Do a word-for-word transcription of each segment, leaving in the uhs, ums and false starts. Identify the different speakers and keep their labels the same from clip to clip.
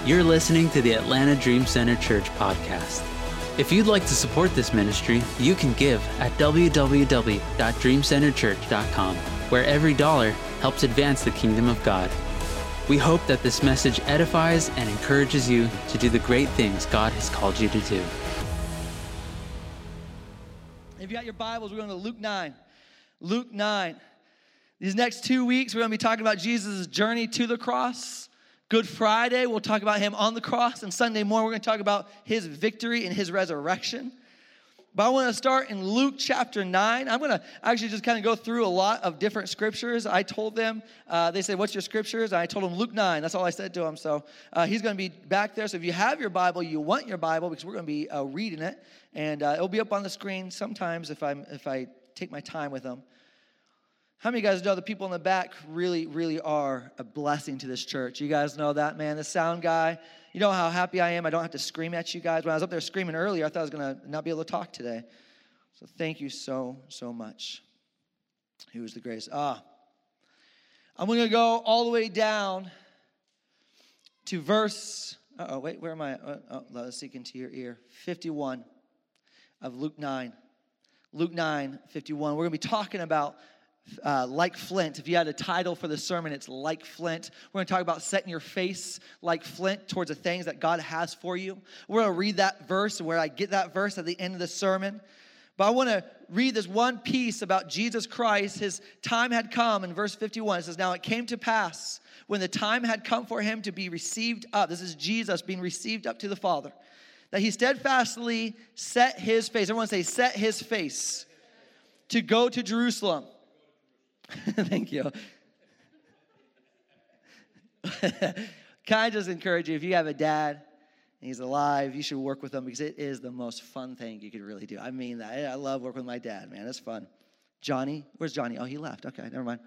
Speaker 1: You're listening to the Atlanta Dream Center Church podcast. If you'd like to support this ministry, you can give at w w w dot dream center church dot com, where every dollar helps advance the kingdom of God. We hope that this message edifies and encourages you to do the great things God has called you to do.
Speaker 2: If you got your Bibles, we're going to Luke nine. Luke nine. These next two weeks, we're going to be talking about Jesus' journey to the cross. Good Friday, we'll talk about him on the cross. And Sunday morning, we're going to talk about his victory and his resurrection. But I want to start in Luke chapter nine. I'm going to actually just kind of go through a lot of different scriptures. I told them, uh, they said, what's your scriptures? And I told them Luke nine. That's all I said to him. So uh, he's going to be back there. So if you have your Bible, you want your Bible, because we're going to be uh, reading it. And uh, it'll be up on the screen sometimes if, I'm, if I take my time with them. How many of you guys know the people in the back really, really are a blessing to this church? You guys know that, man. The sound guy. You know how happy I am I don't have to scream at you guys. When I was up there screaming earlier, I thought I was going to not be able to talk today. So thank you so, so much. He was the greatest. Ah, I'm going to go all the way down to verse, uh-oh, wait, where am I? Oh, oh, let us seek into your ear. fifty-one of Luke nine. Luke nine, fifty-one. We're going to be talking about Uh, like flint. If you had a title for the sermon, it's like flint. We're going to talk about setting your face like flint towards the things that God has for you. We're going to read that verse, and where I get that verse at the end of the sermon. But I want to read this one piece about Jesus Christ. His time had come in verse fifty-one. It says, now it came to pass when the time had come for him to be received up. This is Jesus being received up to the Father. That he steadfastly set his face. Everyone say, set his face. To go to Jerusalem. Thank you. Can I just encourage you, if you have a dad and he's alive, you should work with him, because it is the most fun thing you could really do. I mean that. I love working with my dad, man. It's fun. Johnny, where's Johnny? Oh, he left. Okay, never mind.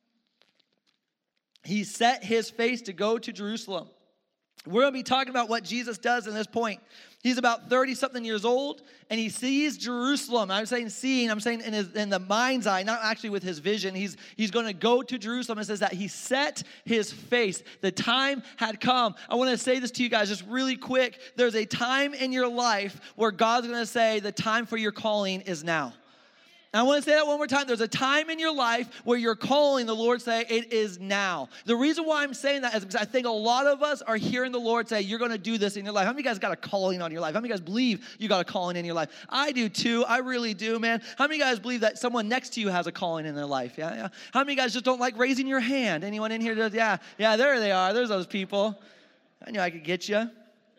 Speaker 2: He set his face to go to Jerusalem. We're going to be talking about what Jesus does in this point. He's about thirty-something years old, and he sees Jerusalem. I'm saying seeing, I'm saying in, his, in the mind's eye, not actually with his vision. He's, he's going to go to Jerusalem. It says that he set his face. The time had come. I want to say this to you guys just really quick. There's a time in your life where God's going to say the time for your calling is now. And I want to say that one more time. There's a time in your life where you're calling the Lord, say, it is now. The reason why I'm saying that is because I think a lot of us are hearing the Lord say, you're going to do this in your life. How many of you guys got a calling on your life? How many of you guys believe you got a calling in your life? I do too. I really do, man. How many of you guys believe that someone next to you has a calling in their life? Yeah, yeah. How many of you guys just don't like raising your hand? Anyone in here does? Yeah, yeah, there they are. There's those people. I knew I could get you.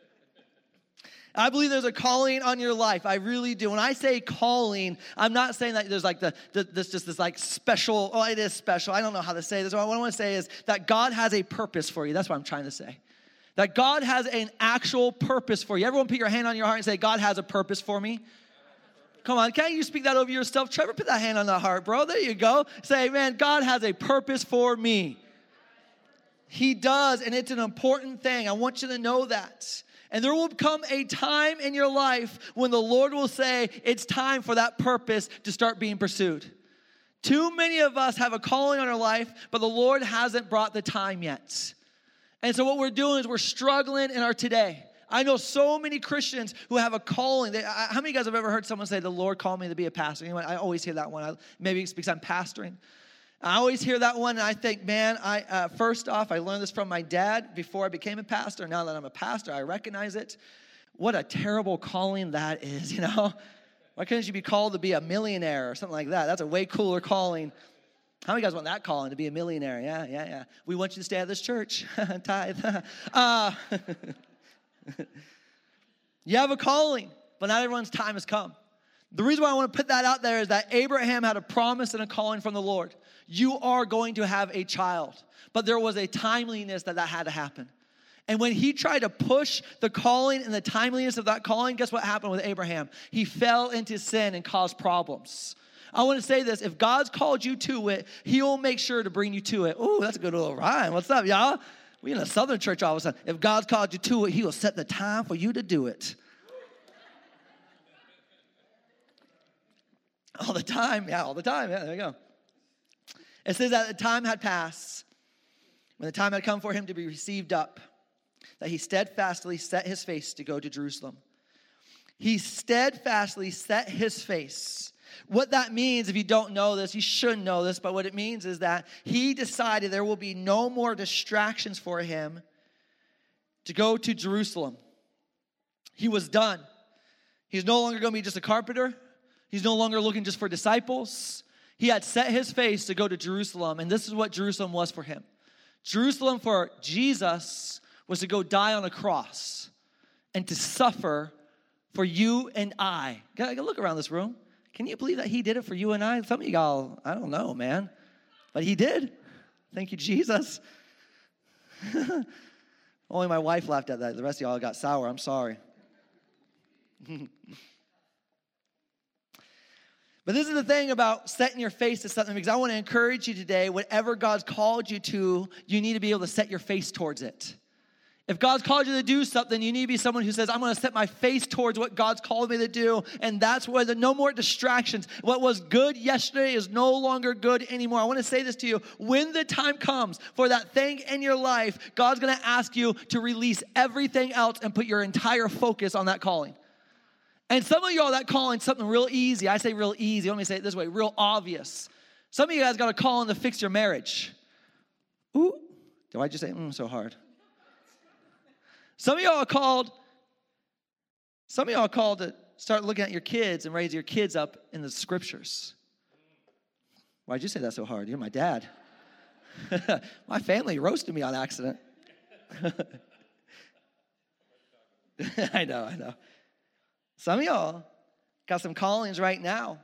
Speaker 2: I believe there's a calling on your life. I really do. When I say calling, I'm not saying that there's like the, the this just this like special, oh, it is special. I don't know how to say this. What I want to say is that God has a purpose for you. That's what I'm trying to say. That God has an actual purpose for you. Everyone put your hand on your heart and say, God has a purpose for me. Come on, can't you speak that over yourself? Trevor, put that hand on the heart, bro. There you go. Say, man, God has a purpose for me. He does, and it's an important thing. I want you to know that. And there will come a time in your life when the Lord will say, it's time for that purpose to start being pursued. Too many of us have a calling on our life, but the Lord hasn't brought the time yet. And so what we're doing is we're struggling in our today. I know so many Christians who have a calling. They, I, how many of you guys have ever heard someone say, the Lord called me to be a pastor? Anyone? I always hear that one. I, maybe it's because I'm pastoring. I always hear that one, and I think, man, I uh, first off, I learned this from my dad before I became a pastor. Now that I'm a pastor, I recognize it. What a terrible calling that is, you know? Why couldn't you be called to be a millionaire or something like that? That's a way cooler calling. How many guys want that calling, to be a millionaire? Yeah, yeah, yeah. We want you to stay at this church. Tithe. uh, you have a calling, but not everyone's time has come. The reason why I want to put that out there is that Abraham had a promise and a calling from the Lord. You are going to have a child. But there was a timeliness that that had to happen. And when he tried to push the calling and the timeliness of that calling, guess what happened with Abraham? He fell into sin and caused problems. I want to say this. If God's called you to it, he'll make sure to bring you to it. Ooh, that's a good little rhyme. What's up, y'all? We in a southern church all of a sudden. If God's called you to it, he will set the time for you to do it. All the time. Yeah, all the time. Yeah, there you go. It says that the time had passed, when the time had come for him to be received up. that he steadfastly set his face to go to Jerusalem. He steadfastly set his face. What that means, if you don't know this, you should know this, but what it means is that he decided there will be no more distractions for him to go to Jerusalem. He was done. He's no longer going to be just a carpenter. He's no longer looking just for disciples. He had set his face to go to Jerusalem, and this is what Jerusalem was for him. Jerusalem for Jesus was to go die on a cross and to suffer for you and I. Gotta look around this room. Can you believe that he did it for you and I? Some of you all, I don't know, man. But he did. Thank you, Jesus. Only my wife laughed at that. The rest of y'all got sour. I'm sorry. But this is the thing about setting your face to something, because I want to encourage you today, whatever God's called you to, you need to be able to set your face towards it. If God's called you to do something, you need to be someone who says, I'm going to set my face towards what God's called me to do. And that's where there are no more distractions. What was good yesterday is no longer good anymore. I want to say this to you. When the time comes for that thing in your life, God's going to ask you to release everything else and put your entire focus on that calling. And some of y'all, that calling is something real easy. I say real easy. Let me say it this way, real obvious. Some of you guys got a calling to fix your marriage. Ooh, did I just say mm, so hard? Some of y'all are called, some of y'all are called to start looking at your kids and raise your kids up in the scriptures. Why'd you say that so hard? You're my dad. My family roasted me on accident. I know, I know. Some of y'all got some callings right now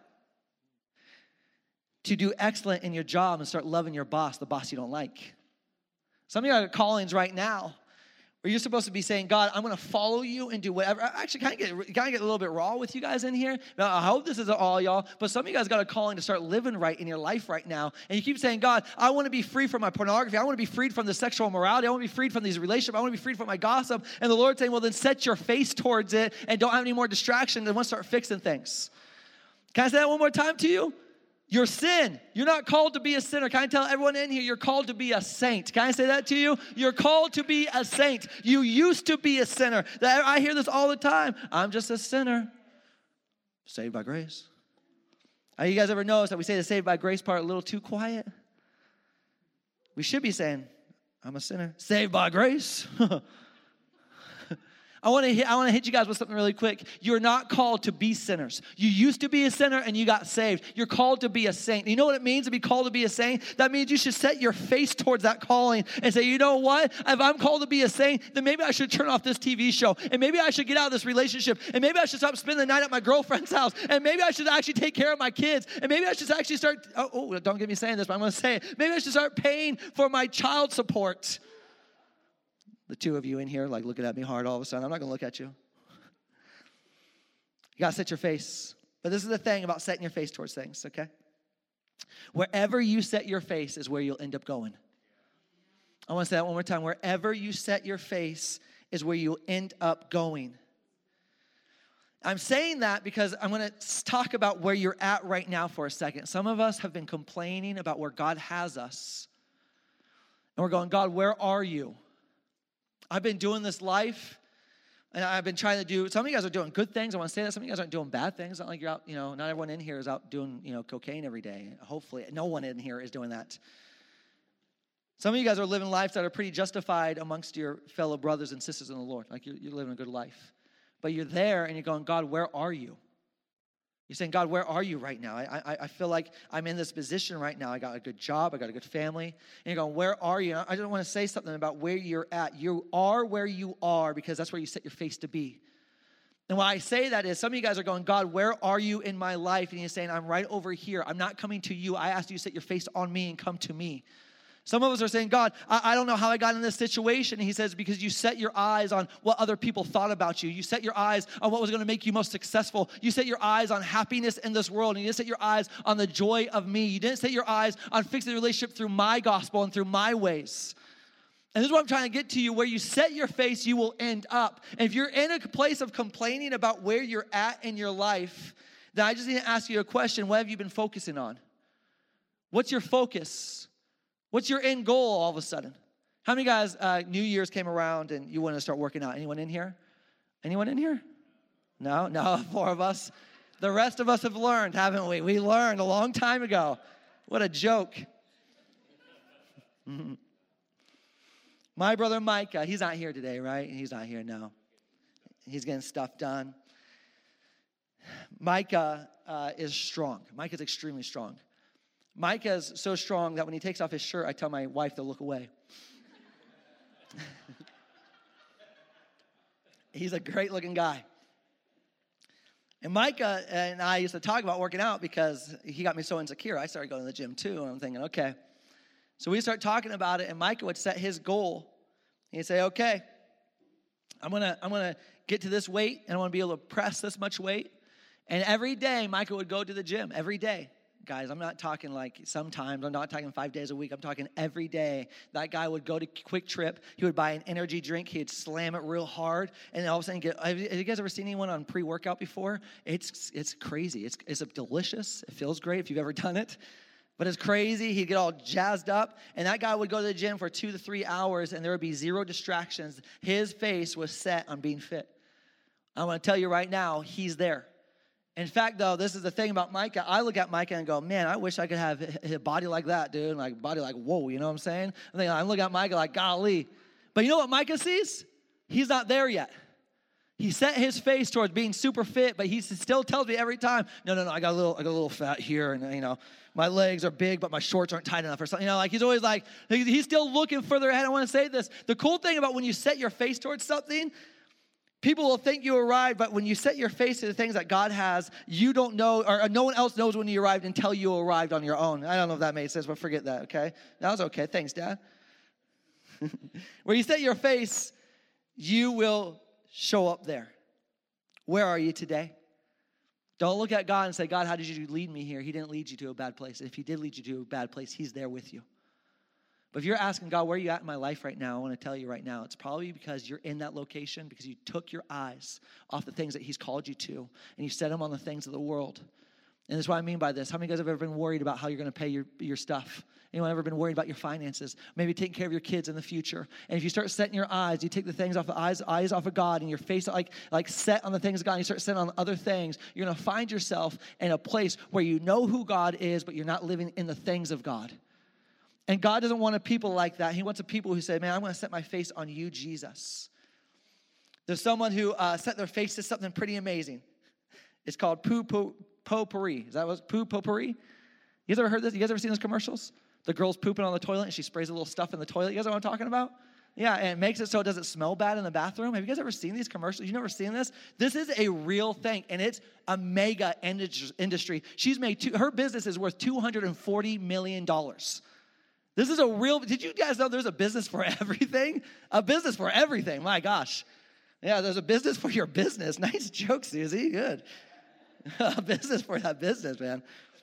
Speaker 2: to do excellent in your job and start loving your boss, the boss you don't like. Some of y'all got callings right now where you're supposed to be saying, God, I'm going to follow you and do whatever. Actually, can I get, can I get a little bit raw with you guys in here? Now, I hope this isn't all y'all, but some of you guys got a calling to start living right in your life right now. And you keep saying, God, I want to be free from my pornography. I want to be freed from the sexual immorality. I want to be freed from these relationships. I want to be freed from my gossip. And the Lord's saying, well, then set your face towards it and don't have any more distractions and want to start fixing things. Can I say that one more time to you? Your sin. You're not called to be a sinner. Can I tell everyone in here, you're called to be a saint? Can I say that to you? You're called to be a saint. You used to be a sinner. I hear this all the time. I'm just a sinner. Saved by grace. Have you guys ever noticed that we say the saved by grace part a little too quiet? We should be saying, I'm a sinner. Saved by grace. I want to hit, I want to hit you guys with something really quick. You're not called to be sinners. You used to be a sinner and you got saved. You're called to be a saint. You know what it means to be called to be a saint? That means you should set your face towards that calling and say, you know what? If I'm called to be a saint, then maybe I should turn off this T V show. And maybe I should get out of this relationship. And maybe I should stop spending the night at my girlfriend's house. And maybe I should actually take care of my kids. And maybe I should actually start, oh, oh don't get me saying this, but I'm going to say it. Maybe I should start paying for my child support. The two of you in here, like, looking at me hard all of a sudden. I'm not going to look at you. You got to set your face. But this is the thing about setting your face towards things, okay? Wherever you set your face is where you'll end up going. I want to say that one more time. Wherever you set your face is where you'll end up going. I'm saying that because I'm going to talk about where you're at right now for a second. Some of us have been complaining about where God has us. And we're going, God, where are you? I've been doing this life, and I've been trying to do, some of you guys are doing good things. I want to say that. Some of you guys aren't doing bad things. It's not like you're out, you know, not everyone in here is out doing, you know, cocaine every day. Hopefully, no one in here is doing that. Some of you guys are living lives that are pretty justified amongst your fellow brothers and sisters in the Lord. Like, you're, you're living a good life. But you're there, and you're going, God, where are you? You're saying, God, where are you right now? I, I I feel like I'm in this position right now. I got a good job. I got a good family. And you're going, where are you? I just want to say something about where you're at. You are where you are because that's where you set your face to be. And why I say that is some of you guys are going, God, where are you in my life? And you're saying, I'm right over here. I'm not coming to you. I asked you to set your face on me and come to me. Some of us are saying, God, I, I don't know how I got in this situation. And he says, because you set your eyes on what other people thought about you. You set your eyes on what was going to make you most successful. You set your eyes on happiness in this world. And you didn't set your eyes on the joy of me. You didn't set your eyes on fixing the relationship through my gospel and through my ways. And this is what I'm trying to get to you. Where you set your face, you will end up. And if you're in a place of complaining about where you're at in your life, then I just need to ask you a question. What have you been focusing on? What's your focus? What's your end goal all of a sudden? How many guys, uh, New Year's came around and you want to start working out? Anyone in here? Anyone in here? No? No, four of us. The rest of us have learned, haven't we? We learned a long time ago. What a joke. My brother Micah, he's not here today, right? He's not here, no. He's getting stuff done. Micah uh, is strong. Micah's extremely strong. Micah's so strong that when he takes off his shirt, I tell my wife to look away. He's a great-looking guy. And Micah and I used to talk about working out because he got me so insecure. I started going to the gym too, and I'm thinking, okay. So we start talking about it, and Micah would set his goal. He'd say, okay, I'm gonna, I'm gonna get to this weight, and I want to be able to press this much weight. And every day, Micah would go to the gym, every day. Guys, I'm not talking like sometimes. I'm not talking five days a week. I'm talking every Day. That guy would go to Quick Trip. He would buy an energy drink. He'd slam it real hard. And then all of a sudden, get, have you guys ever seen anyone on pre-workout before? It's it's crazy. It's, it's delicious. It feels great if you've ever done it. But it's crazy. He'd get all jazzed up. And that guy would go to the gym for two to three hours, and there would be zero distractions. His face was set on being fit. I want to tell you right now, he's there. In fact, though, this is the thing about Micah. I look at Micah and go, man, I wish I could have a body like that, dude. Like, a body like, whoa, you know what I'm saying? I'm thinking, I look at Micah like, golly. But you know what Micah sees? He's not there yet. He set his face towards being super fit, but he still tells me every time, no, no, no, I got a little, I got a little fat here, and, you know, my legs are big, but my shorts aren't tight enough or something. You know, like, he's always like, he's still looking further ahead. I want to say this. The cool thing about when you set your face towards something, people will think you arrived, but when you set your face to the things that God has, you don't know, or no one else knows when you arrived until you arrived on your own. I don't know if that made sense, but forget that, okay? That was okay. Thanks, Dad. Where you set your face, you will show up there. Where are you today? Don't look at God and say, God, how did you lead me here? He didn't lead you to a bad place. If he did lead you to a bad place, he's there with you. But if you're asking God, where are you at in my life right now? I want to tell you right now, it's probably because you're in that location because you took your eyes off the things that he's called you to, and you set them on the things of the world. And that's what I mean by this. How many of you guys have ever been worried about how you're going to pay your, your stuff? Anyone ever been worried about your finances? Maybe taking care of your kids in the future. And if you start setting your eyes, you take the things off the eyes, eyes off of God, and your face like, like set on the things of God, and you start setting on other things, you're going to find yourself in a place where you know who God is, but you're not living in the things of God. And God doesn't want a people like that. He wants a people who say, man, I'm going to set my face on you, Jesus. There's someone who uh, set their face to something pretty amazing. It's called poo poo potpourri. Is that what poo potpourri? You guys ever heard this? You guys ever seen those commercials? The girl's pooping on the toilet and she sprays a little stuff in the toilet. You guys know what I'm talking about? Yeah, and it makes it so it doesn't smell bad in the bathroom. Have you guys ever seen these commercials? You've never seen this? This is a real thing, and it's a mega industry. She's made two, her business is worth two hundred forty million dollars. This is a real, did you guys know there's a business for everything? A business for everything, my gosh. Yeah, there's a business for your business. Nice joke, Susie, good. A business for that business, man.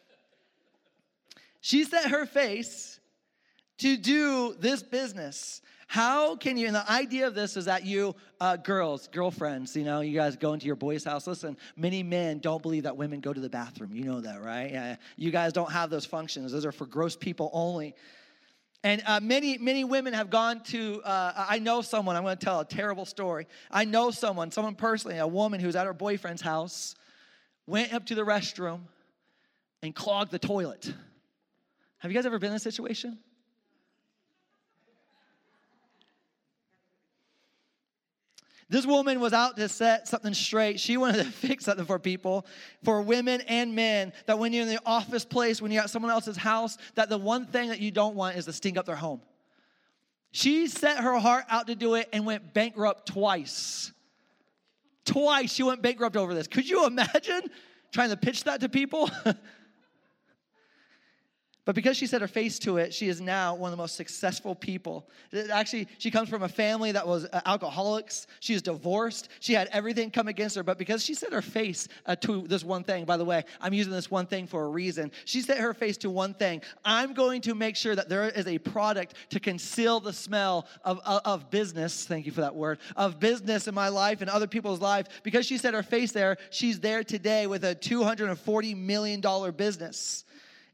Speaker 2: She set her face to do this business. How can you, and the idea of this is that you, uh, girls, girlfriends, you know, you guys go into your boy's house. Listen, many men don't believe that women go to the bathroom. You know that, right? Yeah, you guys don't have those functions. Those are for gross people only. And uh, many, many women have gone to, uh, I know someone, I'm going to tell a terrible story. I know someone, someone personally, a woman who's at her boyfriend's house, went up to the restroom and clogged the toilet. Have you guys ever been in a situation? This woman was out to set something straight. She wanted to fix something for people, for women and men, that when you're in the office place, when you're at someone else's house, that the one thing that you don't want is to stink up their home. She set her heart out to do it and went bankrupt twice. Twice she went bankrupt over this. Could you imagine trying to pitch that to people? But because she set her face to it, she is now one of the most successful people. Actually, she comes from a family that was alcoholics. She was divorced. She had everything come against her. But because she set her face uh, to this one thing, by the way, I'm using this one thing for a reason. She set her face to one thing. I'm going to make sure that there is a product to conceal the smell of, of, of business. Thank you for that word. Of business in my life and other people's life. Because she set her face there, she's there today with a two hundred forty million dollars business.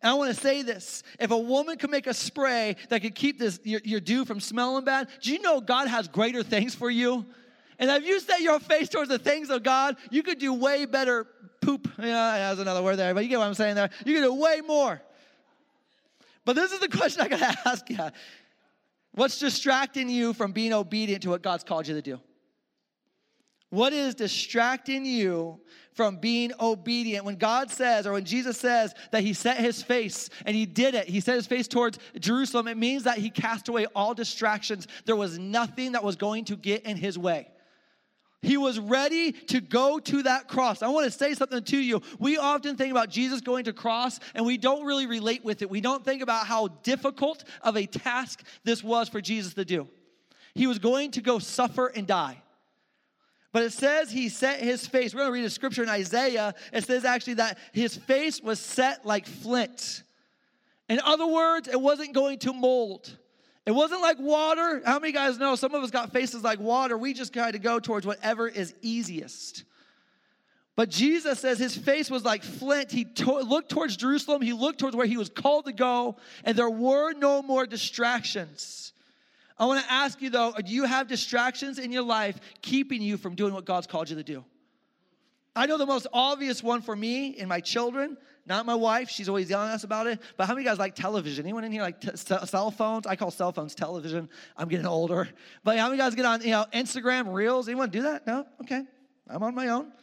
Speaker 2: And I want to say this. If a woman could make a spray that could keep this your, your dew from smelling bad, do you know God has greater things for you? And if you set your face towards the things of God, you could do way better poop. Yeah, that's another word there, but you get what I'm saying there. You could do way more. But this is the question I got to ask you. What's distracting you from being obedient to what God's called you to do? What is distracting you from being obedient? When God says, or when Jesus says that he set his face, and he did it, he set his face towards Jerusalem, it means that he cast away all distractions. There was nothing that was going to get in his way. He was ready to go to that cross. I want to say something to you. We often think about Jesus going to cross, and we don't really relate with it. We don't think about how difficult of a task this was for Jesus to do. He was going to go suffer and die. But it says he set his face. We're going to read a scripture in Isaiah. It says actually that his face was set like flint. In other words, it wasn't going to mold. It wasn't like water. How many guys know some of us got faces like water? We just try to go towards whatever is easiest. But Jesus says his face was like flint. He to- looked towards Jerusalem. He looked towards where he was called to go. And there were no more distractions. I want to ask you, though, do you have distractions in your life keeping you from doing what God's called you to do? I know the most obvious one for me and my children, not my wife. She's always yelling at us about it. But how many of you guys like television? Anyone in here like t- cell phones? I call cell phones television. I'm getting older. But how many of you guys get on, you know, Instagram, Reels? Anyone do that? No? Okay. I'm on my own.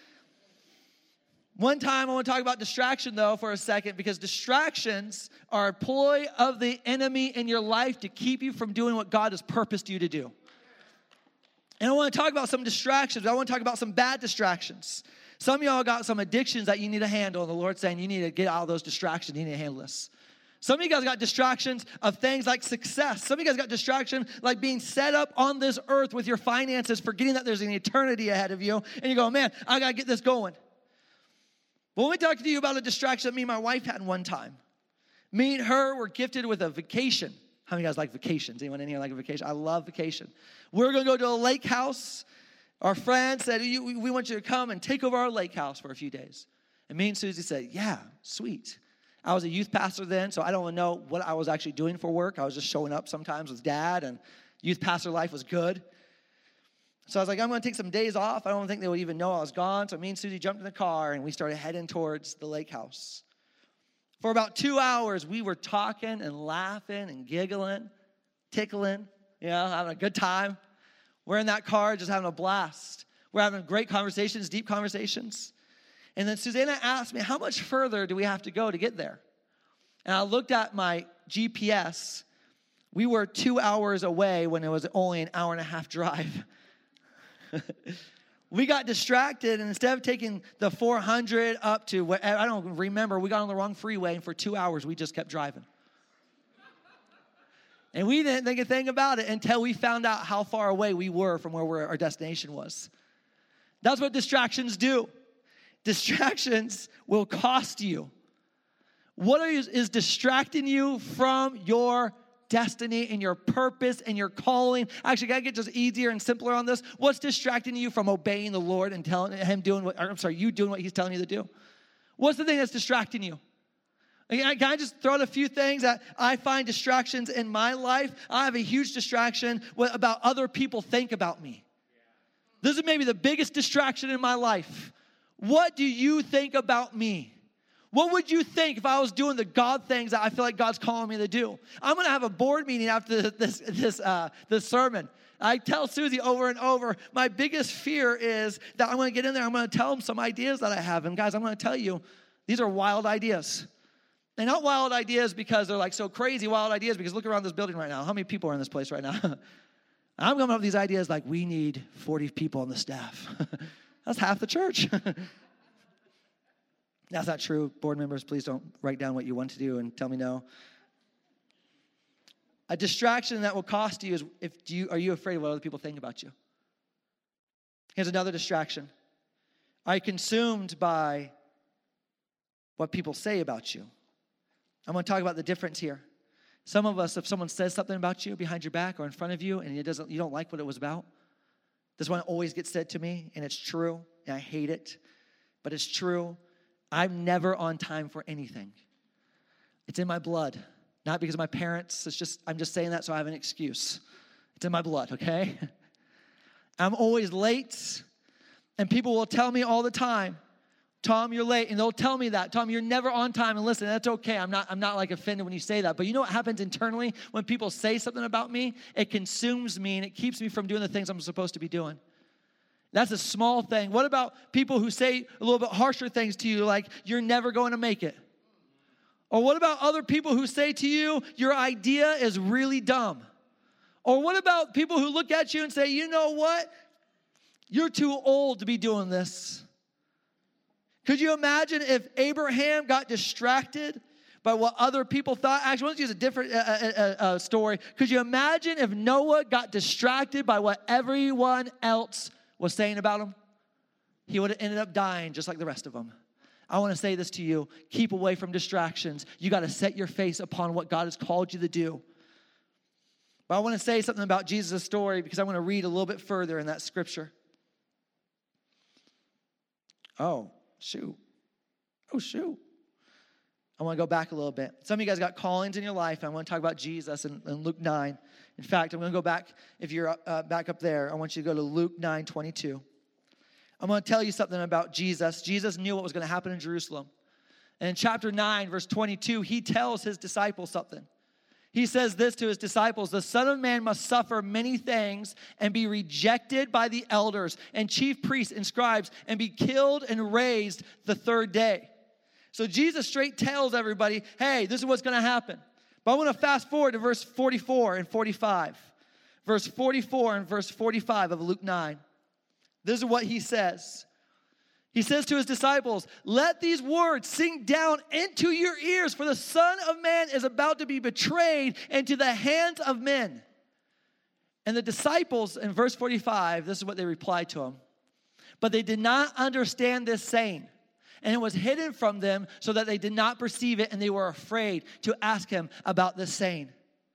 Speaker 2: One time I want to talk about distraction, though, for a second, because distractions are a ploy of the enemy in your life to keep you from doing what God has purposed you to do. And I want to talk about some distractions. I want to talk about some bad distractions. Some of y'all got some addictions that you need to handle, and the Lord's saying you need to get out of those distractions. You need to handle this. Some of you guys got distractions of things like success. Some of you guys got distraction like being set up on this earth with your finances, forgetting that there's an eternity ahead of you. And you go, man, I got to get this going. Well, let me talk to you about a distraction that me and my wife had one time. Me and her were gifted with a vacation. How many of you guys like vacations? Anyone in here like a vacation? I love vacation. We're going to go to a lake house. Our friend said, we want you to come and take over our lake house for a few days. And me and Susie said, yeah, sweet. I was a youth pastor then, so I don't know what I was actually doing for work. I was just showing up sometimes with Dad, and youth pastor life was good. So I was like, I'm going to take some days off. I don't think they would even know I was gone. So me and Susie jumped in the car, and we started heading towards the lake house. For about two hours, we were talking and laughing and giggling, tickling, you know, having a good time. We're in that car just having a blast. We're having great conversations, deep conversations. And then Susanna asked me, how much further do we have to go to get there? And I looked at my G P S. We were two hours away when it was only an hour and a half drive. We got distracted, and instead of taking the four hundred up to, what, I don't remember, we got on the wrong freeway, and for two hours, we just kept driving. And we didn't think a thing about it until we found out how far away we were from where we're, our destination was. That's what distractions do. Distractions will cost you. What are you, is distracting you from your destiny and your purpose and your calling? Actually, I get just easier and simpler on this. What's distracting you from obeying the Lord and telling him doing what, or I'm sorry, you doing what he's telling you to do? What's the thing that's distracting you? Can I just throw out a few things that I find distractions in my life? I have a huge distraction about other people think about me. This is maybe the biggest distraction in my life. What do you think about me? What would you think if I was doing the God things that I feel like God's calling me to do? I'm going to have a board meeting after this this uh, this sermon. I tell Susie over and over, my biggest fear is that I'm going to get in there, I'm going to tell them some ideas that I have. And guys, I'm going to tell you, these are wild ideas. They're not wild ideas because they're like so crazy wild ideas, because look around this building right now. How many people are in this place right now? I'm coming up with these ideas like we need forty people on the staff. That's half the church. That's not true. Board members, please don't write down what you want to do and tell me no. A distraction that will cost you is if do you are you afraid of what other people think about you? Here's another distraction. Are you consumed by what people say about you? I'm going to talk about the difference here. Some of us, if someone says something about you behind your back or in front of you and it doesn't, you don't like what it was about, this one always gets said to me, and it's true, and I hate it, but it's true. I'm never on time for anything. It's in my blood. Not because of my parents. It's just, I'm just saying that so I have an excuse. It's in my blood, okay? I'm always late. And people will tell me all the time, Tom, you're late. And they'll tell me that. Tom, you're never on time. And listen, that's okay. I'm not, I'm not like offended when you say that. But you know what happens internally when people say something about me? It consumes me and it keeps me from doing the things I'm supposed to be doing. That's a small thing. What about people who say a little bit harsher things to you, like you're never going to make it? Or what about other people who say to you, your idea is really dumb? Or what about people who look at you and say, you know what? You're too old to be doing this. Could you imagine if Abraham got distracted by what other people thought? Actually, let's use a different uh, uh, uh, story. Could you imagine if Noah got distracted by what everyone else was saying about him? He would have ended up dying just like the rest of them. I want to say this to you. Keep away from distractions. You got to set your face upon what God has called you to do. But I want to say something about Jesus' story because I want to read a little bit further in that scripture. Oh, shoot. Oh, shoot. I want to go back a little bit. Some of you guys got callings in your life. I want to talk about Jesus in, in Luke nine. In fact, I'm going to go back. If you're uh, back up there, I want you to go to Luke nine twenty-two. I'm going to tell you something about Jesus. Jesus knew what was going to happen in Jerusalem. And in chapter nine, verse twenty-two, he tells his disciples something. He says this to his disciples, the Son of Man must suffer many things and be rejected by the elders and chief priests and scribes and be killed and raised the third day. So Jesus straight tells everybody, hey, this is what's going to happen. But I want to fast forward to verse forty-four and forty-five. Verse forty-four and verse forty-five of Luke nine. This is what he says. He says to his disciples, let these words sink down into your ears, for the Son of Man is about to be betrayed into the hands of men. And the disciples, in verse forty-five, this is what they replied to him. But they did not understand this saying, and it was hidden from them so that they did not perceive it, and they were afraid to ask him about this saying.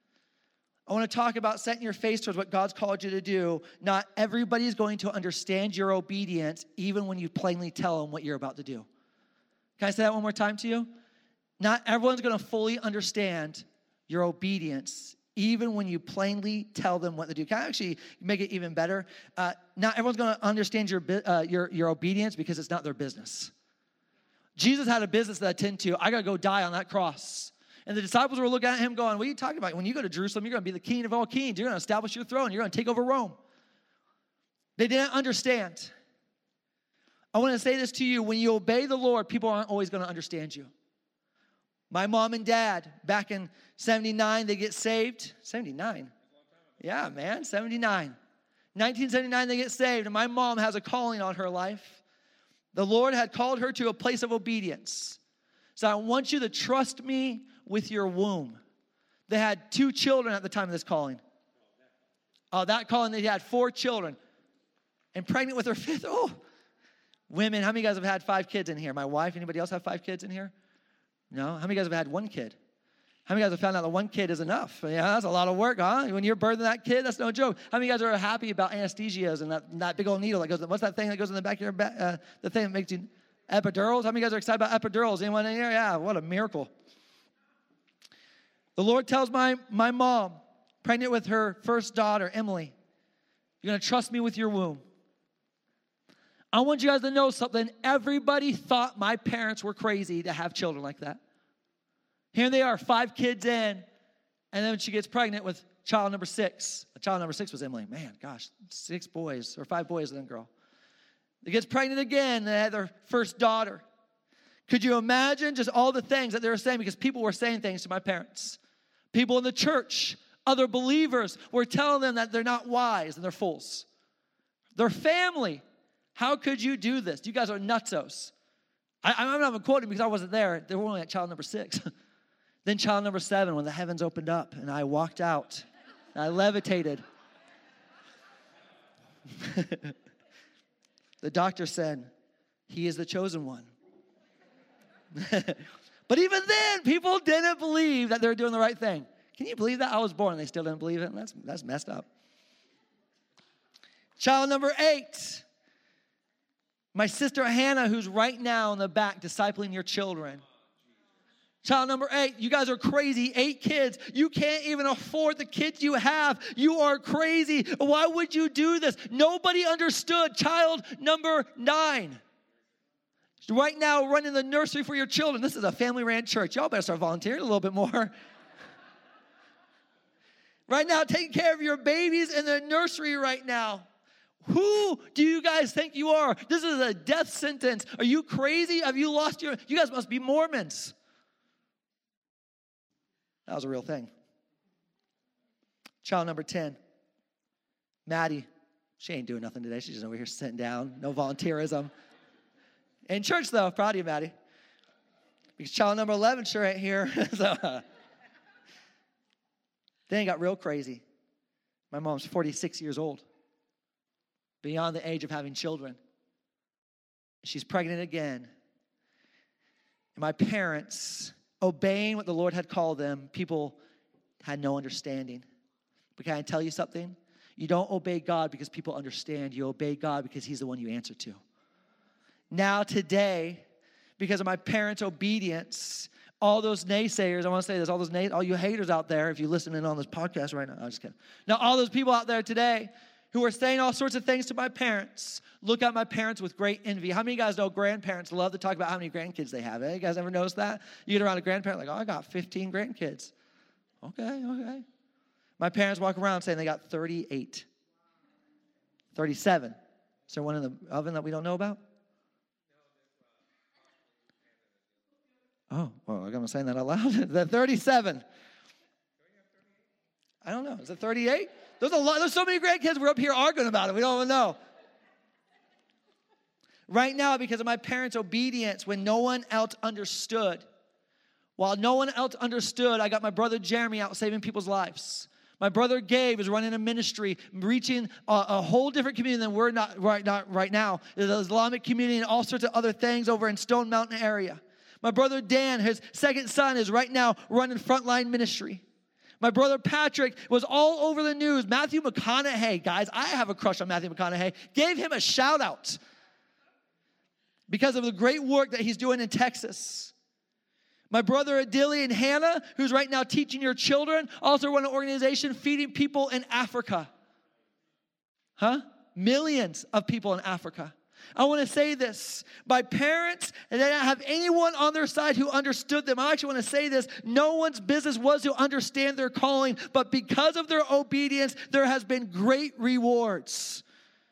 Speaker 2: I want to talk about setting your face towards what God's called you to do. Not everybody's going to understand your obedience, even when you plainly tell them what you're about to do. Can I say that one more time to you? Not everyone's going to fully understand your obedience, even when you plainly tell them what to do. Can I actually make it even better? Uh, not everyone's going to understand your, uh, your, your obedience because it's not their business. Jesus had a business to attend to. I got to go die on that cross. And the disciples were looking at him going, what are you talking about? When you go to Jerusalem, you're going to be the king of all kings. You're going to establish your throne. You're going to take over Rome. They didn't understand. I want to say this to you. When you obey the Lord, people aren't always going to understand you. My mom and dad, back in seventy-nine, they get saved. seventy-nine? Yeah, man, seventy-nine. nineteen seventy-nine, they get saved. And my mom has a calling on her life. The Lord had called her to a place of obedience. So I want you to trust me with your womb. They had two children at the time of this calling. Oh, that calling, they had four children. And pregnant with her fifth. Oh, women, how many of you guys have had five kids in here? My wife, anybody else have five kids in here? No? How many of you guys have had one kid? How many of you guys have found out that one kid is enough? Yeah, that's a lot of work, huh? When you're birthing that kid, that's no joke. How many of you guys are happy about anesthesias and that, that big old needle that goes, what's that thing that goes in the back of your back? Uh, the thing that makes you, epidurals? How many of you guys are excited about epidurals? Anyone in here? Yeah, what a miracle. The Lord tells my, my mom, pregnant with her first daughter, Emily, you're going to trust me with your womb. I want you guys to know something. Everybody thought my parents were crazy to have children like that. Here they are, five kids in, and then she gets pregnant with child number six. Child number six was Emily. Man, gosh, six boys, or five boys and then girl. They gets pregnant again, and they had their first daughter. Could you imagine just all the things that they were saying? Because people were saying things to my parents. People in the church, other believers were telling them that they're not wise and they're fools. Their family, how could you do this? You guys are nutsos. I, I'm not even quoting because I wasn't there. They were only at child number six. Then child number seven, when the heavens opened up and I walked out, and I levitated. The doctor said, he is the chosen one. But even then, people didn't believe that they were doing the right thing. Can you believe that? I was born and they still didn't believe it. That's, that's messed up. Child number eight. My sister Hannah, who's right now in the back discipling your children. Child number eight, you guys are crazy. Eight kids. You can't even afford the kids you have. You are crazy. Why would you do this? Nobody understood. Child number nine. Right now, running the nursery for your children. This is a family-ran church. Y'all better start volunteering a little bit more. Right now, taking care of your babies in the nursery right now. Who do you guys think you are? This is a death sentence. Are you crazy? Have you lost your... You guys must be Mormons. That was a real thing. Child number ten. Maddie. She ain't doing nothing today. She's just over here sitting down. No volunteerism. In church, though. Proud of you, Maddie. Because child number eleven sure ain't here. so, Then it got real crazy. My mom's forty-six years old. Beyond the age of having children. She's pregnant again. And my parents, obeying what the Lord had called them, people had no understanding. But can I tell you something? You don't obey God because people understand. You obey God because he's the one you answer to. Now today, because of my parents' obedience, all those naysayers, I want to say this, all those nay, all you haters out there, if you listen in on this podcast right now, I'm just kidding. Now, all those people out there today who are saying all sorts of things to my parents, look at my parents with great envy. How many of you guys know grandparents love to talk about how many grandkids they have? Eh? You guys ever notice that? You get around a grandparent like, oh, I got fifteen grandkids. Okay, okay. My parents walk around saying they got thirty-eight. thirty-seven. Is there one in the oven that we don't know about? Oh, well, I'm saying that out loud. The thirty-seven. I don't know. Is it thirty-eight? There's a lot. There's so many grandkids. We're up here arguing about it. We don't even know. Right now, because of my parents' obedience, when no one else understood, while no one else understood, I got my brother Jeremy out saving people's lives. My brother Gabe is running a ministry, reaching a, a whole different community than we're not right, not right now. The Islamic community and all sorts of other things over in Stone Mountain area. My brother Dan, his second son, is right now running frontline ministry. My brother Patrick was all over the news. Matthew McConaughey, guys, I have a crush on Matthew McConaughey, gave him a shout out because of the great work that he's doing in Texas. My brother Adili and Hannah, who's right now teaching your children, also run an organization feeding people in Africa. Huh? Millions of people in Africa. I want to say this. My parents, they didn't have anyone on their side who understood them. I actually want to say this. No one's business was to understand their calling, but because of their obedience, there has been great rewards.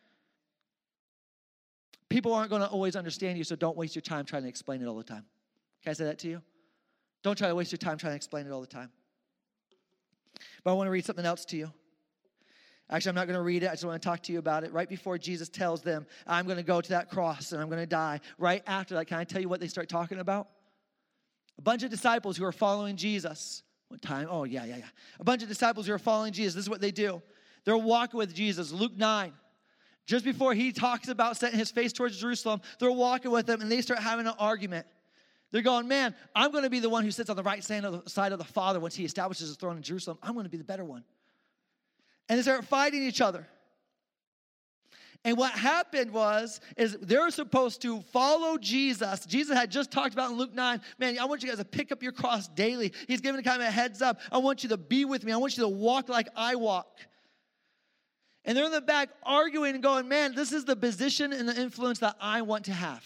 Speaker 2: People aren't going to always understand you, so don't waste your time trying to explain it all the time. Can I say that to you? Don't try to waste your time trying to explain it all the time. But I want to read something else to you. Actually, I'm not going to read it. I just want to talk to you about it. Right before Jesus tells them, I'm going to go to that cross and I'm going to die. Right after that, can I tell you what they start talking about? A bunch of disciples who are following Jesus. What time? Oh, yeah, yeah, yeah. A bunch of disciples who are following Jesus. This is what they do. They're walking with Jesus. Luke nine. Just before he talks about setting his face towards Jerusalem, they're walking with him and they start having an argument. They're going, man, I'm going to be the one who sits on the right side of the, side of the Father once he establishes his throne in Jerusalem. I'm going to be the better one. And they start fighting each other. And what happened was, is they're supposed to follow Jesus. Jesus had just talked about in Luke nine, man, I want you guys to pick up your cross daily. He's giving kind of a heads up. I want you to be with me. I want you to walk like I walk. And they're in the back arguing and going, man, this is the position and the influence that I want to have.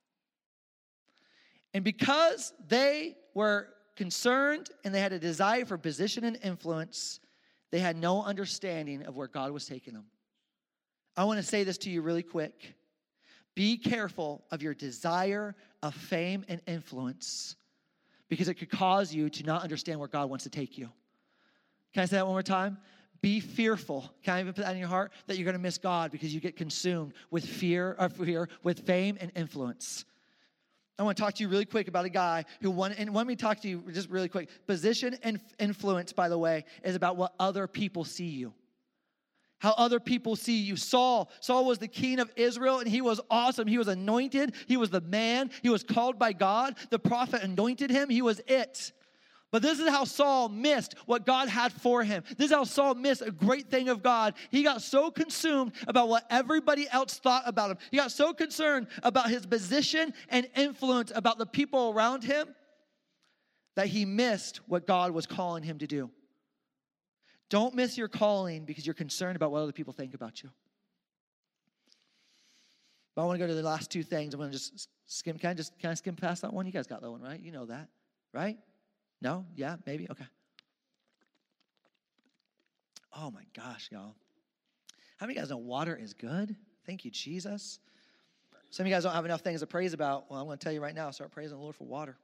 Speaker 2: And because they were concerned and they had a desire for position and influence, they had no understanding of where God was taking them. I want to say this to you really quick. Be careful of your desire of fame and influence because it could cause you to not understand where God wants to take you. Can I say that one more time? Be fearful. Can I even put that in your heart? That you're going to miss God because you get consumed with fear, or fear, with fame and influence. I want to talk to you really quick about a guy who won, and let me talk to you just really quick. Position and influence, by the way, is about what other people see you. How other people see you. Saul, Saul was the king of Israel, and he was awesome. He was anointed. He was the man. He was called by God. The prophet anointed him. He was it. But this is how Saul missed what God had for him. This is how Saul missed a great thing of God. He got so consumed about what everybody else thought about him. He got so concerned about his position and influence about the people around him that he missed what God was calling him to do. Don't miss your calling because you're concerned about what other people think about you. But I want to go to the last two things. I'm going to just skim. Can I just can I skim past that one? You guys got that one, right? You know that, right? No? Yeah? Maybe? Okay. Oh my gosh, y'all. How many of you guys know water is good? Thank you, Jesus. Some of you guys don't have enough things to praise about. Well, I'm going to tell you right now, start praising the Lord for water.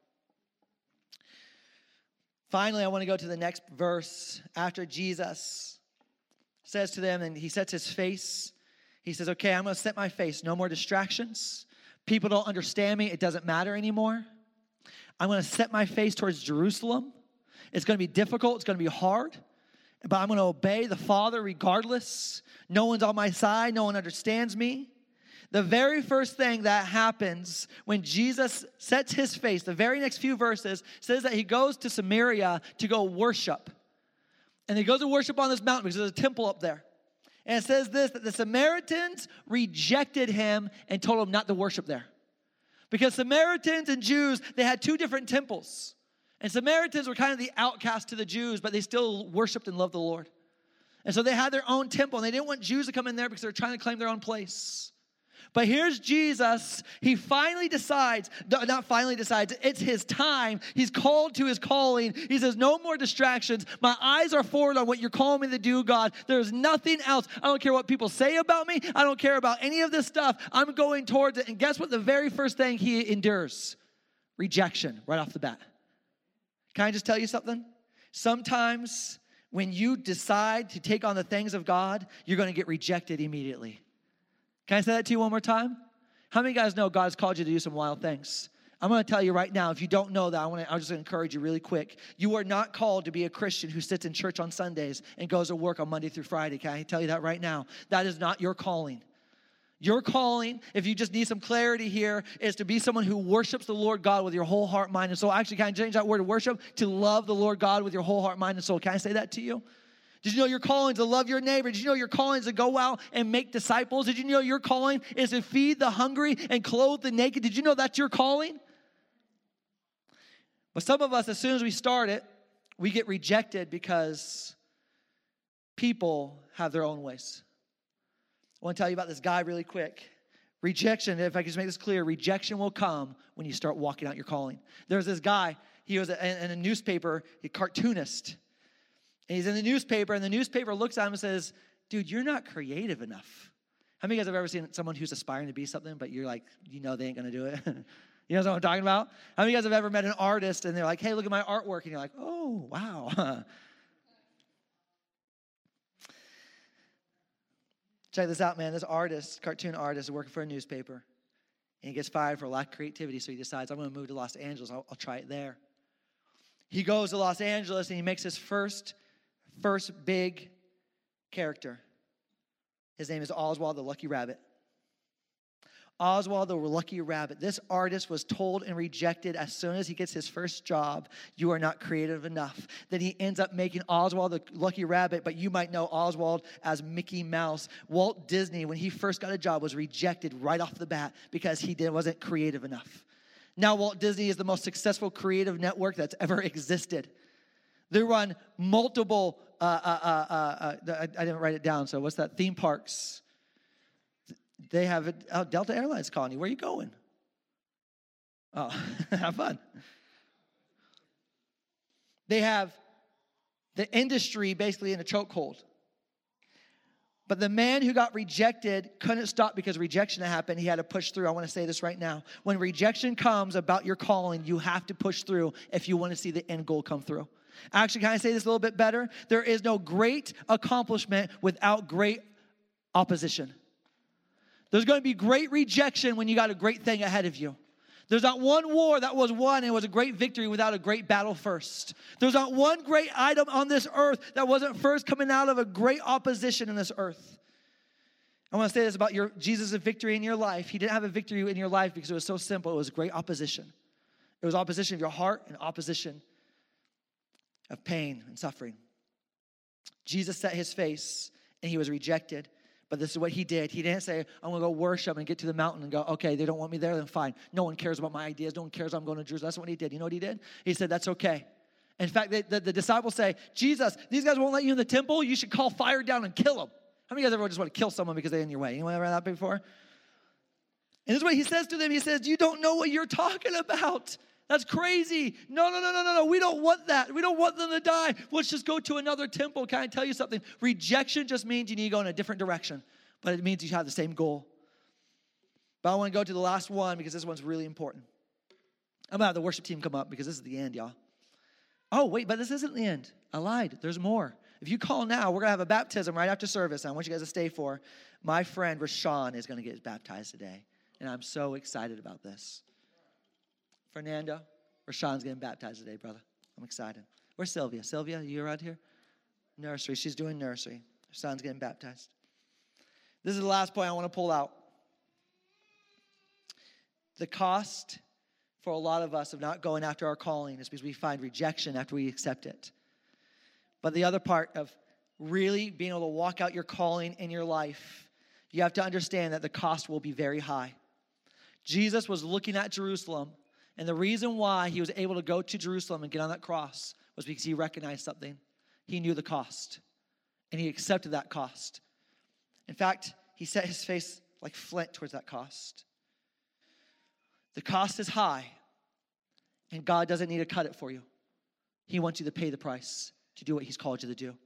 Speaker 2: Finally, I want to go to the next verse. After Jesus says to them, and he sets his face, he says, okay, I'm going to set my face. No more distractions. People don't understand me. It doesn't matter anymore. I'm going to set my face towards Jerusalem. It's going to be difficult. It's going to be hard. But I'm going to obey the Father regardless. No one's on my side. No one understands me. The very first thing that happens when Jesus sets his face, the very next few verses, says that he goes to Samaria to go worship. And he goes to worship on this mountain because there's a temple up there. And it says this, that the Samaritans rejected him and told him not to worship there. Because Samaritans and Jews, they had two different temples. And Samaritans were kind of the outcast to the Jews, but they still worshiped and loved the Lord. And so they had their own temple, and they didn't want Jews to come in there because they were trying to claim their own place. But here's Jesus. He finally decides, not finally decides, it's his time. He's called to his calling. He says, no more distractions. My eyes are forward on what you're calling me to do, God. There's nothing else. I don't care what people say about me. I don't care about any of this stuff. I'm going towards it. And guess what? The very first thing he endures? Rejection right off the bat. Can I just tell you something? Sometimes when you decide to take on the things of God, you're going to get rejected immediately. Can I say that to you one more time? How many of you guys know God's called you to do some wild things? I'm going to tell you right now, if you don't know that, I want to, I'll just encourage you really quick. You are not called to be a Christian who sits in church on Sundays and goes to work on Monday through Friday. Can I tell you that right now? That is not your calling. Your calling, if you just need some clarity here, is to be someone who worships the Lord God with your whole heart, mind, and soul. Actually, can I change that word to worship? To love the Lord God with your whole heart, mind, and soul. Can I say that to you? Did you know your calling is to love your neighbor? Did you know your calling is to go out and make disciples? Did you know your calling is to feed the hungry and clothe the naked? Did you know that's your calling? But some of us, as soon as we start it, we get rejected because people have their own ways. I want to tell you about this guy really quick. Rejection, if I can just make this clear, rejection will come when you start walking out your calling. There's this guy, he was a, in a newspaper, a cartoonist. And he's in the newspaper, and the newspaper looks at him and says, dude, you're not creative enough. How many of you guys have ever seen someone who's aspiring to be something, but you're like, you know they ain't going to do it? You know what I'm talking about? How many of you guys have ever met an artist, and they're like, hey, look at my artwork, and you're like, oh, wow. Check this out, man. This artist, cartoon artist, is working for a newspaper, and he gets fired for lack of creativity, so he decides, I'm going to move to Los Angeles. I'll, I'll try it there. He goes to Los Angeles, and he makes his first First big character. His name is Oswald the Lucky Rabbit. Oswald the Lucky Rabbit. This artist was told and rejected as soon as he gets his first job. You are not creative enough. Then he ends up making Oswald the Lucky Rabbit, but you might know Oswald as Mickey Mouse. Walt Disney, when he first got a job, was rejected right off the bat because he did, wasn't creative enough. Now Walt Disney is the most successful creative network that's ever existed. They run multiple, uh, uh, uh, uh, I, I didn't write it down, so what's that? Theme parks. They have, a, oh, Delta Airlines calling you. Where are you going? Oh, have fun. They have the industry basically in a chokehold. But the man who got rejected couldn't stop because rejection happened. He had to push through. I want to say this right now. When rejection comes about your calling, you have to push through if you want to see the end goal come through. Actually, can I say this a little bit better? There is no great accomplishment without great opposition. There's going to be great rejection when you got a great thing ahead of you. There's not one war that was won and it was a great victory without a great battle first. There's not one great item on this earth that wasn't first coming out of a great opposition in this earth. I want to say this about your Jesus' victory in your life. He didn't have a victory in your life because it was so simple. It was great opposition. It was opposition of your heart and opposition of pain and suffering. Jesus set his face and he was rejected. But this is what he did. He didn't say, I'm going to go worship and get to the mountain and go, okay, they don't want me there, then fine. No one cares about my ideas. No one cares I'm going to Jerusalem. That's what he did. You know what he did? He said, that's okay. In fact, they, the, the disciples say, Jesus, these guys won't let you in the temple. You should call fire down and kill them. How many of you guys ever just want to kill someone because they're in your way? Anyone ever had that before? And this is what he says to them. He says, you don't know what you're talking about. That's crazy. No, no, no, no, no, no. We don't want that. We don't want them to die. Let's just go to another temple. Can I tell you something? Rejection just means you need to go in a different direction, but it means you have the same goal. But I want to go to the last one because this one's really important. I'm going to have the worship team come up because this is the end, y'all. Oh, wait, but this isn't the end. I lied. There's more. If you call now, we're going to have a baptism right after service. I want you guys to stay for. My friend Rashawn is going to get baptized today, and I'm so excited about this. Fernando, Rashawn's getting baptized today, brother. I'm excited. Where's Sylvia? Sylvia, you around here? Nursery. She's doing nursery. Her son's getting baptized. This is the last point I want to pull out. The cost for a lot of us of not going after our calling is because we find rejection after we accept it. But the other part of really being able to walk out your calling in your life, you have to understand that the cost will be very high. Jesus was looking at Jerusalem, and the reason why he was able to go to Jerusalem and get on that cross was because he recognized something. He knew the cost, and he accepted that cost. In fact, he set his face like flint towards that cost. The cost is high, and God doesn't need to cut it for you. He wants you to pay the price to do what he's called you to do.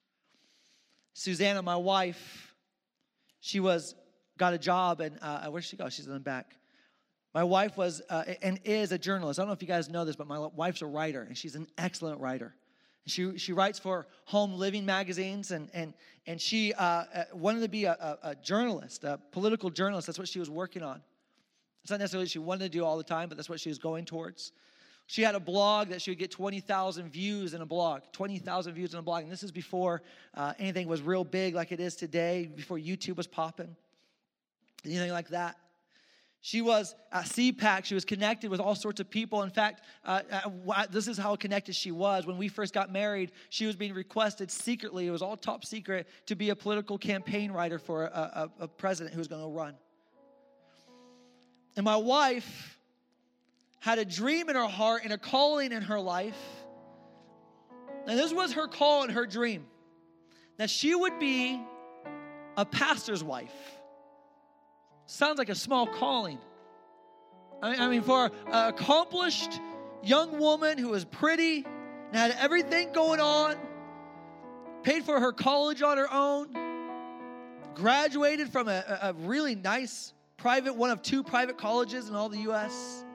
Speaker 2: Susanna, my wife, she was got a job, and uh, where did she go? She's in the back. My wife was uh, and is a journalist. I don't know if you guys know this, but my wife's a writer, and she's an excellent writer. She she writes for Home Living magazines, and and and she uh, wanted to be a, a, a journalist, a political journalist. That's what she was working on. It's not necessarily what she wanted to do all the time, but that's what she was going towards. She had a blog that she would get twenty thousand views in a blog, twenty thousand views in a blog. And this is before uh, anything was real big like it is today, before YouTube was popping, anything like that. She was at C PAC. She was connected with all sorts of people. In fact, uh, uh, this is how connected she was. When we first got married, she was being requested secretly. It was all top secret to be a political campaign writer for a, a, a president who was going to run. And my wife had a dream in her heart and a calling in her life. And this was her call and her dream, that she would be a pastor's wife. Sounds like a small calling. I mean, I mean for an accomplished young woman who was pretty and had everything going on, paid for her college on her own, graduated from a, a really nice private, one of two private colleges in all the U S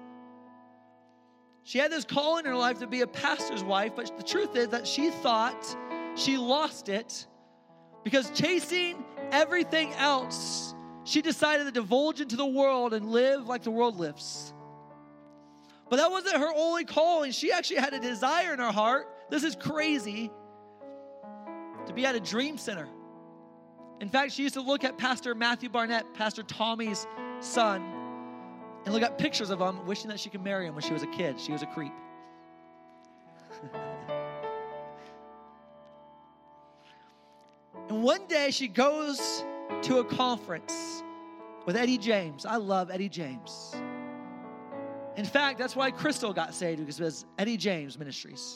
Speaker 2: She had this call in her life to be a pastor's wife, but the truth is that she thought she lost it because chasing everything else, she decided to divulge into the world and live like the world lives. But that wasn't her only calling. She actually had a desire in her heart, this is crazy, to be at a dream center. In fact, she used to look at Pastor Matthew Barnett, Pastor Tommy's son, and look at pictures of him, wishing that she could marry him when she was a kid. She was a creep. And one day she goes to a conference with Eddie James. I love Eddie James. In fact, that's why Crystal got saved, because it was Eddie James Ministries.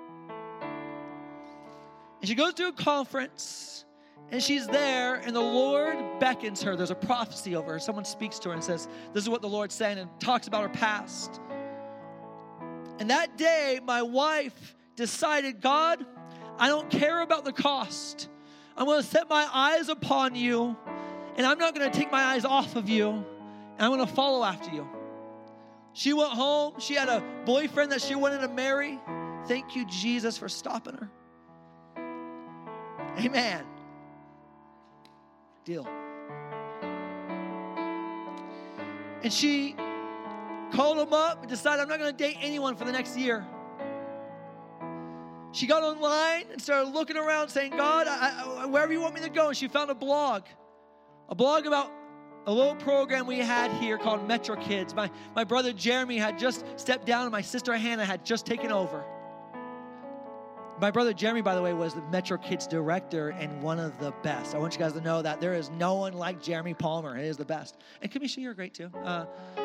Speaker 2: And she goes to a conference, and she's there, and the Lord beckons her. There's a prophecy over her. Someone speaks to her and says, this is what the Lord's saying, and talks about her past. And that day, my wife decided, God, I don't care about the cost. I'm going to set my eyes upon you, and I'm not going to take my eyes off of you, and I'm going to follow after you. She went home. She had a boyfriend that she wanted to marry. Thank you, Jesus, for stopping her. Amen. Deal. And she called him up and decided, I'm not going to date anyone for the next year. She got online and started looking around saying, God, I, I, wherever you want me to go. And she found a blog, a blog about a little program we had here called Metro Kids. My, my brother Jeremy had just stepped down and my sister Hannah had just taken over. My brother Jeremy, by the way, was the Metro Kids director and one of the best. I want you guys to know that there is no one like Jeremy Palmer. He is the best. And Kamisha, you're great too. Uh,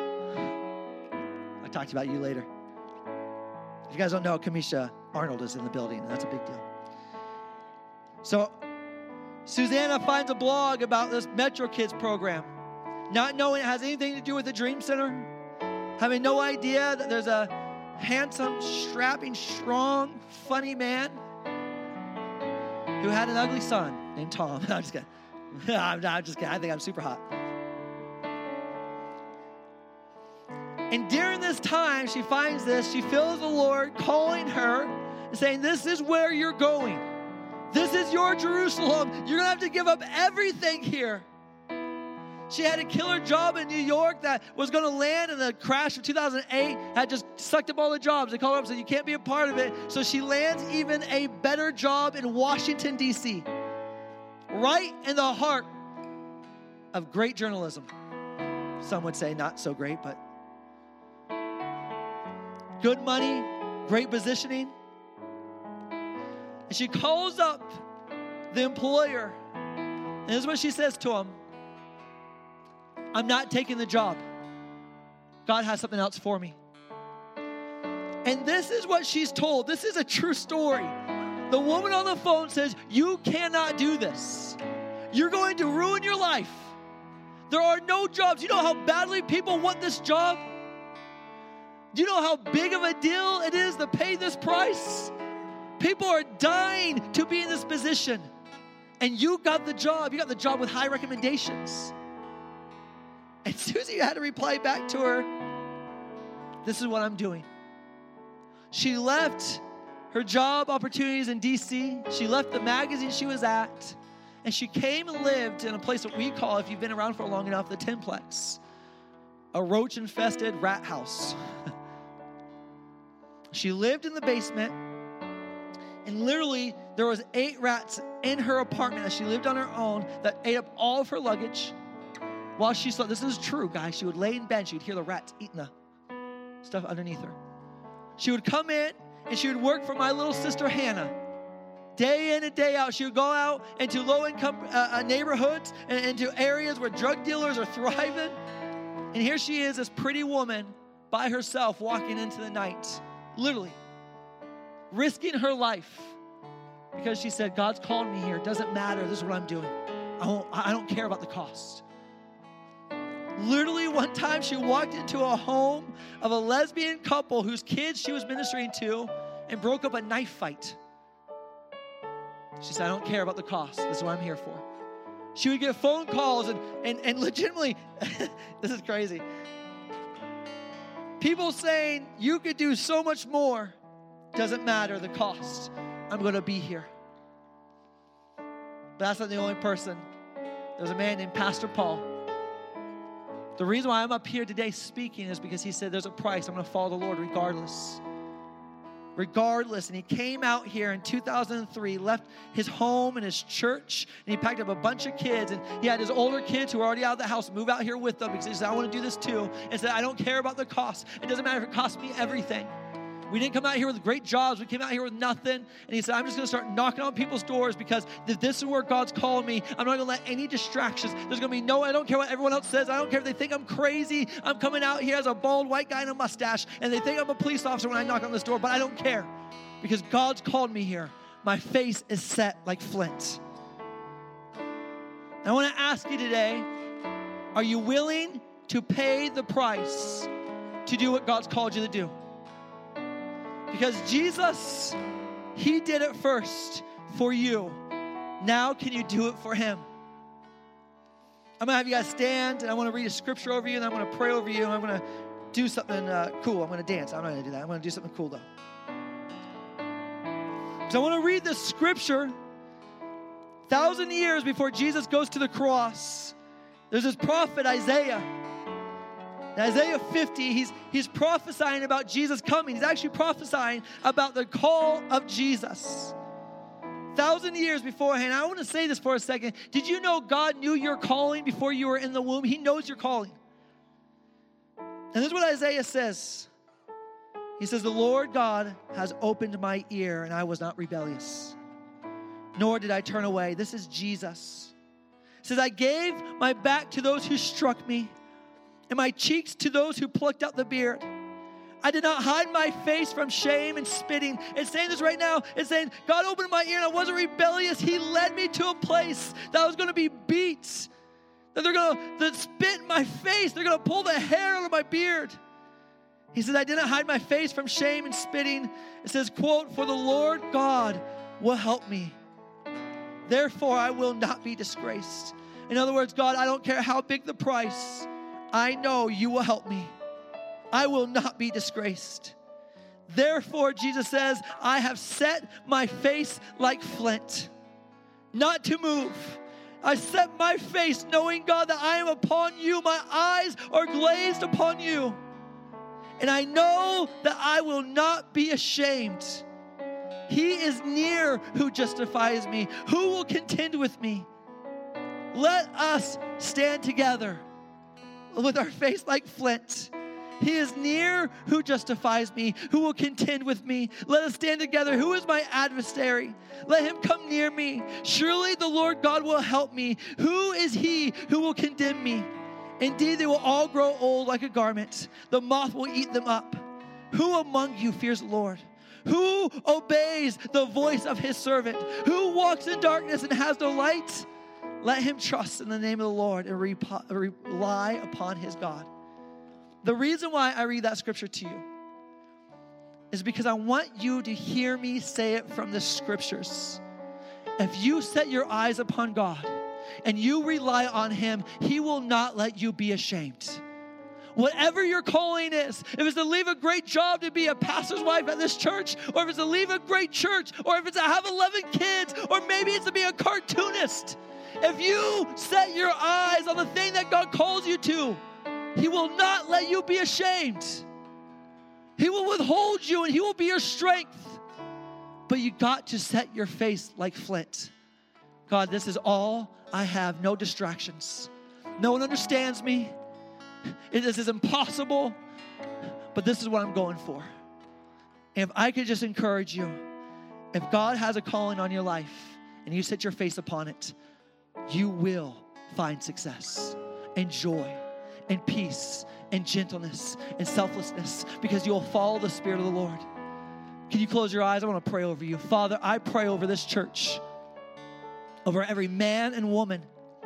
Speaker 2: I'll talk to you about you later. If you guys don't know, Kamisha Arnold is in the building, and that's a big deal. So Susanna finds a blog about this Metro Kids program, not knowing it has anything to do with the Dream Center, having no idea that there's a handsome, strapping, strong, funny man who had an ugly son named Tom. I'm just kidding. I'm, I'm just kidding. I think I'm super hot. And during this time, she finds this. She feels the Lord calling her and saying, this is where you're going. This is your Jerusalem. You're going to have to give up everything here. She had a killer job in New York that was going to land in the crash of two thousand eight, had just sucked up all the jobs. They called her up and said, you can't be a part of it. So she lands even a better job in Washington, D C, right in the heart of great journalism. Some would say not so great, but good money, great positioning. And she calls up the employer, and this is what she says to him. I'm not taking the job. God has something else for me. And this is what she's told. This is a true story. The woman on the phone says, you cannot do this. You're going to ruin your life. There are no jobs. You know how badly people want this job? Do you know how big of a deal it is to pay this price? People are dying to be in this position. And you got the job. You got the job with high recommendations. And Susie had to reply back to her, this is what I'm doing. She left her job opportunities in D C. She left the magazine she was at. And she came and lived in a place that we call, if you've been around for long enough, the Tenplex. A roach-infested rat house. She lived in the basement. And literally, there was eight rats in her apartment as she lived on her own that ate up all of her luggage. While she slept, this is true, guys. She would lay in bed. She would hear the rats eating the stuff underneath her. She would come in and she would work for my little sister Hannah. Day in and day out, she would go out into low-income uh, neighborhoods and into areas where drug dealers are thriving. And here she is, this pretty woman by herself walking into the night, literally risking her life because she said, God's called me here. It doesn't matter. This is what I'm doing. I, won't, I don't care about the cost. Literally one time she walked into a home of a lesbian couple whose kids she was ministering to and broke up a knife fight. She said, I don't care about the cost. This is what I'm here for. She would get phone calls and, and, and legitimately, this is crazy. People saying, you could do so much more. Doesn't matter the cost. I'm going to be here. But that's not the only person. There's a man named Pastor Paul. The reason why I'm up here today speaking is because he said there's a price. I'm going to follow the Lord regardless. Regardless. And he came out here in two thousand three, left his home and his church, and he packed up a bunch of kids. And he had his older kids who were already out of the house move out here with them because he said, I want to do this too. And said, I don't care about the cost. It doesn't matter if it costs me everything. We didn't come out here with great jobs. We came out here with nothing. And he said, I'm just going to start knocking on people's doors because if this is where God's called me, I'm not going to let any distractions. There's going to be no, I don't care what everyone else says. I don't care if they think I'm crazy. I'm coming out here as a bald white guy in a mustache, and they think I'm a police officer when I knock on this door, but I don't care because God's called me here. My face is set like flint. And I want to ask you today, are you willing to pay the price to do what God's called you to do? Because Jesus, he did it first for you. Now can you do it for him? I'm going to have you guys stand, and I want to read a scripture over you, and I'm going to pray over you, and I'm going to do something uh, cool. I'm going to dance. I'm not going to do that. I'm going to do something cool, though. So I want to read this scripture. Thousand years before Jesus goes to the cross, there's this prophet, Isaiah. In Isaiah fifty, he's, he's prophesying about Jesus coming. He's actually prophesying about the call of Jesus. Thousand years beforehand. I want to say this for a second. Did you know God knew your calling before you were in the womb? He knows your calling. And this is what Isaiah says. He says, the Lord God has opened my ear, and I was not rebellious, nor did I turn away. This is Jesus. He says, I gave my back to those who struck me, and my cheeks to those who plucked out the beard. I did not hide my face from shame and spitting. It's saying this right now. It's saying, God opened my ear and I wasn't rebellious. He led me to a place that I was going to be beat, that they're going to spit in my face. They're going to pull the hair out of my beard. He says, I didn't hide my face from shame and spitting. It says, quote, for the Lord God will help me. Therefore, I will not be disgraced. In other words, God, I don't care how big the price. I know you will help me. I will not be disgraced. Therefore, Jesus says, I have set my face like flint, not to move. I set my face knowing, God, that I am upon you. My eyes are glazed upon you. And I know that I will not be ashamed. He is near who justifies me. Who will contend with me? Let us stand together with our face like flint. He is near who justifies me, who will contend with me. Let us stand together. Who is my adversary? Let him come near me. Surely the Lord God will help me. Who is he who will condemn me? Indeed, they will all grow old like a garment. The moth will eat them up. Who among you fears the Lord? Who obeys the voice of his servant? Who walks in darkness and has no light? Let him trust in the name of the Lord and rely upon his God. The reason why I read that scripture to you is because I want you to hear me say it from the scriptures. If you set your eyes upon God and you rely on him, he will not let you be ashamed. Whatever your calling is, if it's to leave a great job to be a pastor's wife at this church, or if it's to leave a great church, or if it's to have eleven kids, or maybe it's to be a cartoonist, if you set your eyes on the thing that God calls you to, he will not let you be ashamed. He will withhold you and he will be your strength. But you got to set your face like flint. God, this is all I have. No distractions. No one understands me. This is impossible. But this is what I'm going for. And if I could just encourage you, if God has a calling on your life and you set your face upon it, you will find success and joy and peace and gentleness and selflessness, because you'll follow the Spirit of the Lord. Can you close your eyes? I want to pray over you. Father, I pray over this church, over every man and woman.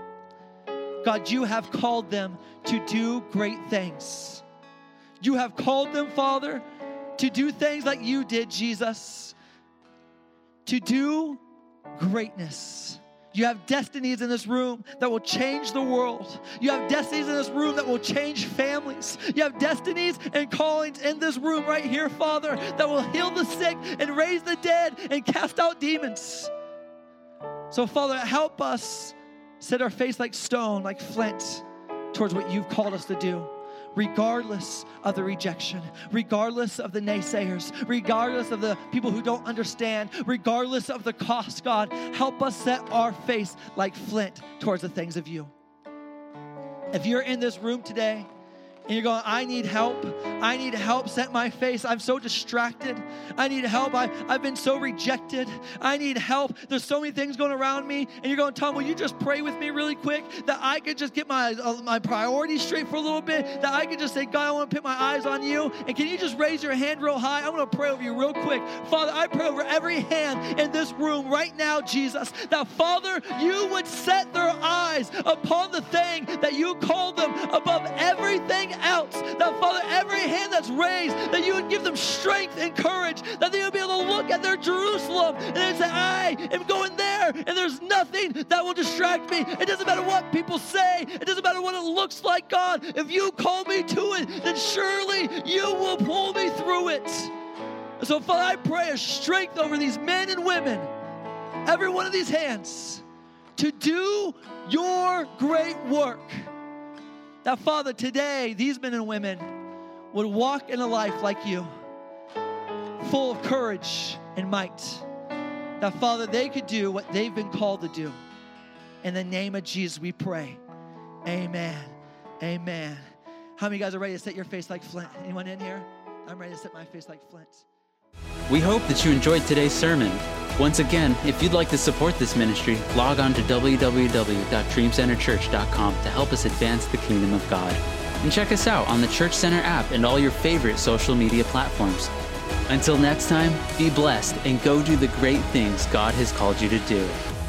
Speaker 2: God, you have called them to do great things. You have called them, Father, to do things like you did, Jesus, to do greatness. You have destinies in this room that will change the world. You have destinies in this room that will change families. You have destinies and callings in this room right here, Father, that will heal the sick and raise the dead and cast out demons. So, Father, help us set our face like stone, like flint, towards what you've called us to do, regardless of the rejection, regardless of the naysayers, regardless of the people who don't understand, regardless of the cost. God, help us set our face like flint towards the things of you. If you're in this room today and you're going, I need help. I need help. Set my face. I'm so distracted. I need help. I, I've been so rejected. I need help. There's so many things going around me. And you're going, Tom, will you just pray with me really quick that I could just get my, uh, my priorities straight for a little bit, that I could just say, God, I want to put my eyes on you. And can you just raise your hand real high? I want to pray over you real quick. Father, I pray over every hand in this room right now, Jesus, that, Father, you would set their eyes upon the thing that you called them above everything else. That, Father, every hand that's raised, that you would give them strength and courage, that they would be able to look at their Jerusalem and they'd say, I am going there, and there's nothing that will distract me. It doesn't matter what people say. It doesn't matter what it looks like, God. If you call me to it, then surely you will pull me through it. And so, Father, I pray a strength over these men and women, every one of these hands, to do your great work. That, Father, today, these men and women would walk in a life like you, full of courage and might. That, Father, they could do what they've been called to do. In the name of Jesus, we pray. Amen. Amen. How many of you guys are ready to set your face like flint? Anyone in here? I'm ready to set my face like flint.
Speaker 1: We hope that you enjoyed today's sermon. Once again, if you'd like to support this ministry, log on to w w w dot dream center church dot com to help us advance the kingdom of God. And check us out on the Church Center app and all your favorite social media platforms. Until next time, be blessed and go do the great things God has called you to do.